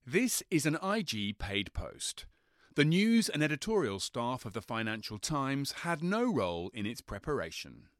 This is an IG paid post. The news and editorial staff of the Financial Times had no role in its preparation.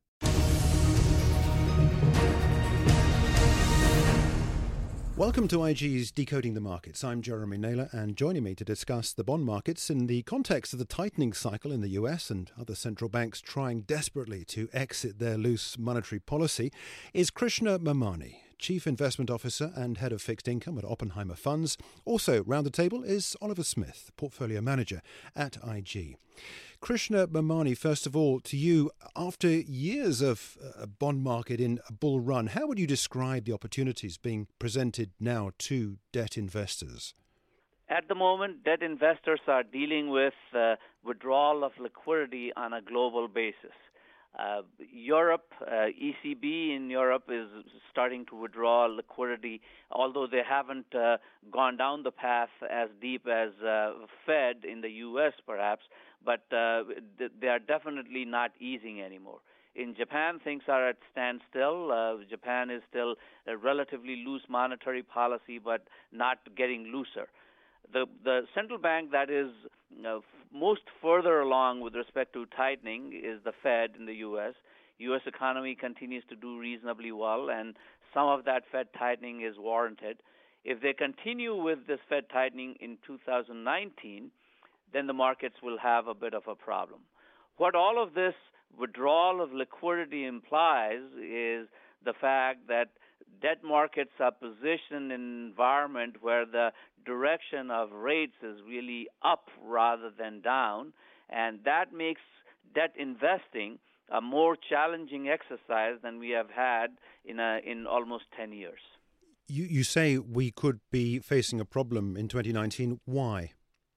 Welcome to IG's Decoding the Markets. I'm Jeremy Naylor, and joining me to discuss the bond markets in the context of the tightening cycle in the US and other central banks trying desperately to exit their loose monetary policy is Krishna Memani, Chief Investment Officer and Head of Fixed Income at Oppenheimer Funds. Also round the table is Oliver Smith, Portfolio Manager at IG. Krishna Memani, first of all, to you, after years of a bond market in a bull run, how would you describe the opportunities being presented now to debt investors? At the moment, debt investors are dealing with withdrawal of liquidity on a global basis. Europe, ECB in Europe is starting to withdraw liquidity, although they haven't gone down the path as deep as Fed in the U.S. perhaps, but they are definitely not easing anymore. In Japan, things are at standstill. Japan is still a relatively loose monetary policy, but not getting looser. The central bank that is most further along with respect to tightening is the Fed in the U.S. U.S. economy continues to do reasonably well, and some of that Fed tightening is warranted. If they continue with this Fed tightening in 2019, then the markets will have a bit of a problem. What all of this withdrawal of liquidity implies is the fact that debt markets are positioned in an environment where the direction of rates is really up rather than down, and that makes debt investing a more challenging exercise than we have had in almost 10 years. You say we could be facing a problem in 2019. Why?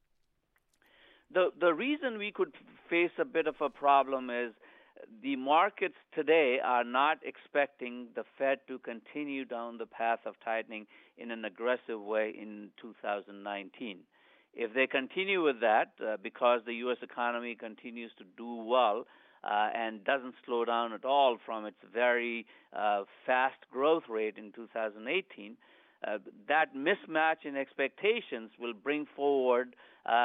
The reason we could face a bit of a problem is the markets today are not expecting the Fed to continue down the path of tightening in an aggressive way in 2019. If they continue with that, because the U.S. economy continues to do well and doesn't slow down at all from its very fast growth rate in 2018, that mismatch in expectations will bring forward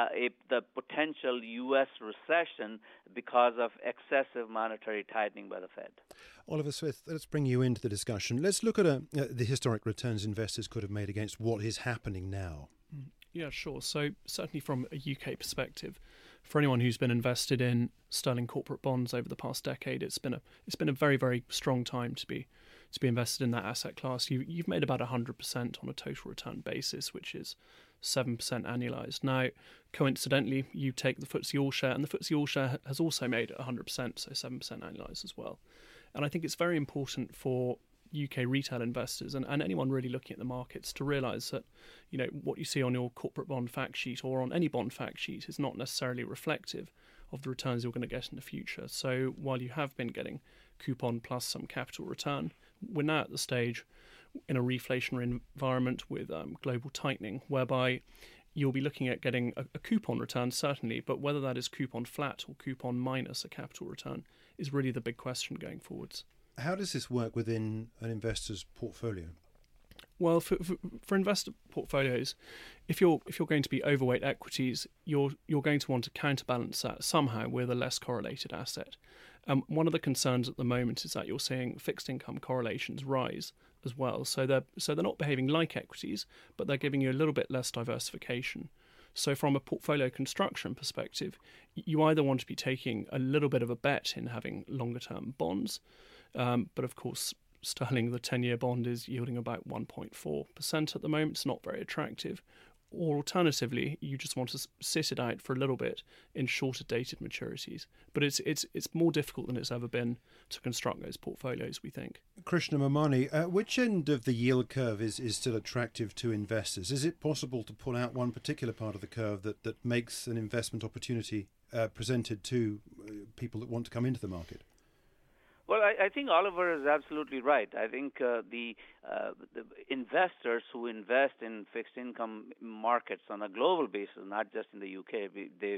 the potential U.S. recession because of excessive monetary tightening by the Fed. Oliver Smith, let's bring you into the discussion. Let's look at the historic returns investors could have made against what is happening now. Yeah, sure. So certainly from a UK perspective, for anyone who's been invested in sterling corporate bonds over the past decade, it's been a very, very strong time to be invested in that asset class. You've made about 100% on a total return basis, which is 7% annualized. Now, coincidentally, you take the FTSE All-Share, and the FTSE All-Share has also made 100%, so 7% annualized as well. And I think it's very important for UK retail investors and anyone really looking at the markets to realise that, what you see on your corporate bond fact sheet or on any bond fact sheet is not necessarily reflective of the returns you're going to get in the future. So while you have been getting coupon plus some capital return, we're now at the stage in a reflationary environment with global tightening, whereby you'll be looking at getting a coupon return, certainly, but whether that is coupon flat or coupon minus a capital return is really the big question going forwards. How does this work within an investor's portfolio? Well, for investor portfolios, if you're going to be overweight equities, you're going to want to counterbalance that somehow with a less correlated asset. One of the concerns at the moment is that you're seeing fixed income correlations rise as well. So they're not behaving like equities, but they're giving you a little bit less diversification. So from a portfolio construction perspective, you either want to be taking a little bit of a bet in having longer term bonds, but of course, sterling, the 10-year bond is yielding about 1.4% at the moment. It's not very attractive. Or alternatively, you just want to sit it out for a little bit in shorter dated maturities. But it's more difficult than it's ever been to construct those portfolios, we think. Krishna Memani, which end of the yield curve is still attractive to investors? Is it possible to pull out one particular part of the curve that makes an investment opportunity presented to people that want to come into the market? Well, I think Oliver is absolutely right. I think the investors who invest in fixed income markets on a global basis, not just in the UK,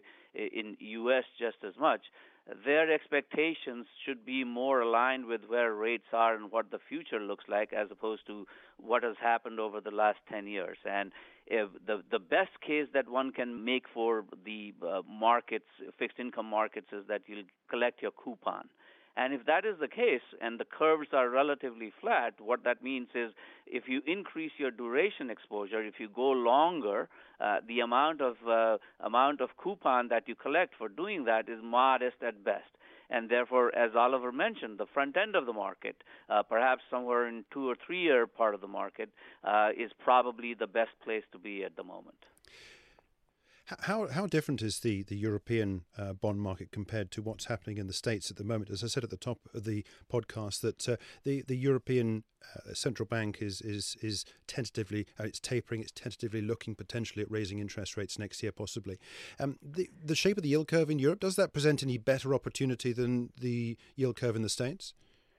in US just as much, their expectations should be more aligned with where rates are and what the future looks like as opposed to what has happened over the last 10 years. And the best case that one can make for the markets, fixed income markets, is that you'll collect your coupon. And if that is the case and the curves are relatively flat, what that means is if you increase your duration exposure, if you go longer, the amount of coupon that you collect for doing that is modest at best. And therefore, as Oliver mentioned, the front end of the market, perhaps somewhere in 2 or 3 year part of the market, is probably the best place to be at the moment. How different is the European bond market compared to what's happening in the States at the moment? As I said at the top of the podcast, that the European central bank is tentatively it's tapering. It's tentatively looking potentially at raising interest rates next year, possibly. The shape of the yield curve in Europe, does that present any better opportunity than the yield curve in the States?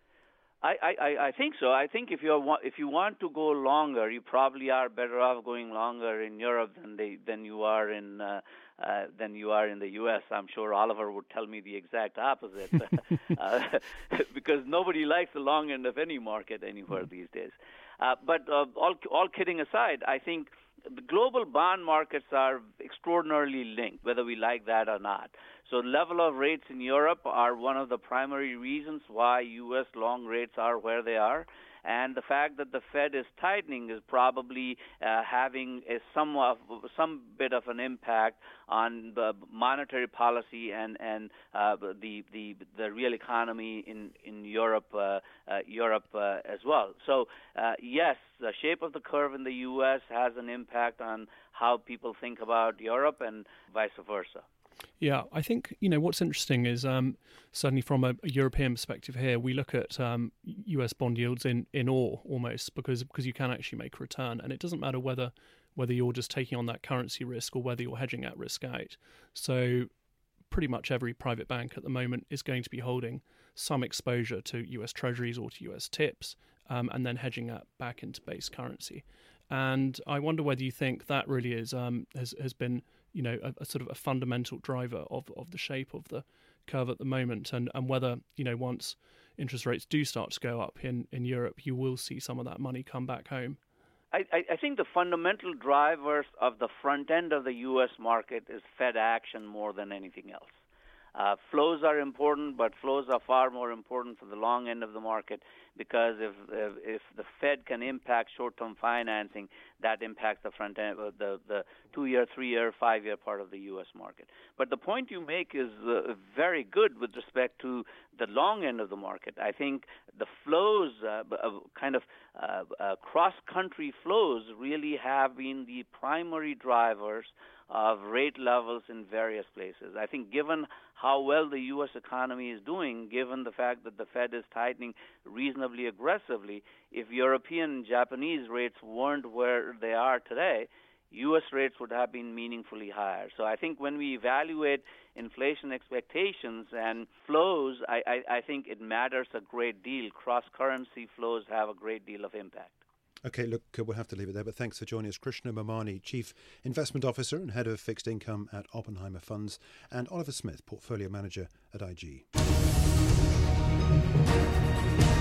I think so. I think if you want to go longer, you probably are better off going longer in Europe than you are in the U.S. I'm sure Oliver would tell me the exact opposite, because nobody likes the long end of any market anywhere these days. But all kidding aside, I think the global bond markets are extraordinarily linked, whether we like that or not. So level of rates in Europe are one of the primary reasons why U.S. long rates are where they are. And the fact that the Fed is tightening is probably having some bit of an impact on the monetary policy and the real economy in Europe as well. So yes, the shape of the curve in the U.S. has an impact on how people think about Europe and vice versa. Yeah, I think, what's interesting is certainly from a European perspective here, we look at US bond yields in awe almost because you can actually make a return. And it doesn't matter whether you're just taking on that currency risk or whether you're hedging that risk out. So pretty much every private bank at the moment is going to be holding some exposure to US treasuries or to US tips and then hedging that back into base currency. And I wonder whether you think that really is has been a sort of a fundamental driver of the shape of the curve at the moment, and whether once interest rates do start to go up in Europe, you will see some of that money come back home. I think the fundamental drivers of the front end of the U.S. market is Fed action more than anything else. Flows are important, but flows are far more important for the long end of the market, because if the Fed can impact short-term financing, that impacts the front end, the 2-year, 3-year, 5-year part of the U.S. market. But the point you make is very good with respect to the long end of the market. I think the flows, cross-country flows, really have been the primary drivers of rate levels in various places. I think given how well the U.S. economy is doing, given the fact that the Fed is tightening reasonably aggressively, if European and Japanese rates weren't where they are today, U.S. rates would have been meaningfully higher. So I think when we evaluate inflation expectations and flows, I think it matters a great deal. Cross-currency flows have a great deal of impact. Okay, look, we'll have to leave it there, but thanks for joining us. Krishna Momani, Chief Investment Officer and Head of Fixed Income at Oppenheimer Funds, and Oliver Smith, Portfolio Manager at IG.